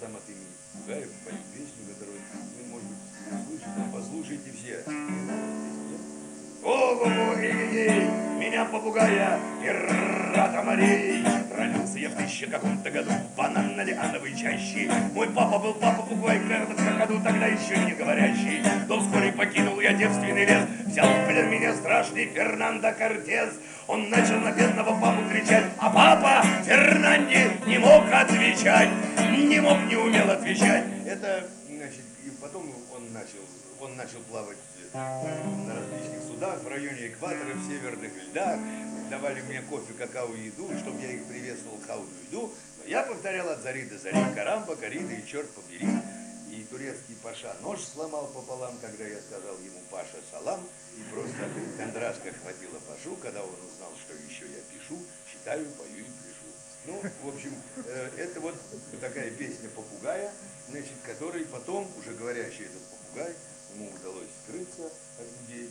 там от имени попугаев пою песню, которую вы, может быть, слышите, но послушайте все. Ого-го, эй, меня попугая, пирата морей. Родился я в 1000 каком-то году в бананно-лиановой чаще. Мой папа был папа-попугай, этот какаду, тогда еще не говорящий. Но вскоре покинул я девственный лес, взял в плен меня страшный Фернандо Кортес. Он начал на бедного папу кричать, а папа Фернанде не мог отвечать, не умел отвечать. Это, значит, и потом он начал плавать на различных судах в районе экватора, в северных льдах. Давали мне кофе, какао и еду, чтобы я их приветствовал хаудую еду. Но я повторял от зари до зари, карамба, корида и черт побери. И турецкий паша нож сломал пополам, когда я сказал ему Паша салам. И просто кондрашка хватило пашу, когда он узнал, что еще я пишу, читаю, пою и пишу. Ну, в общем, это вот такая песня попугая, значит, который потом, уже говорящий этот попугай, ему удалось скрыться от людей.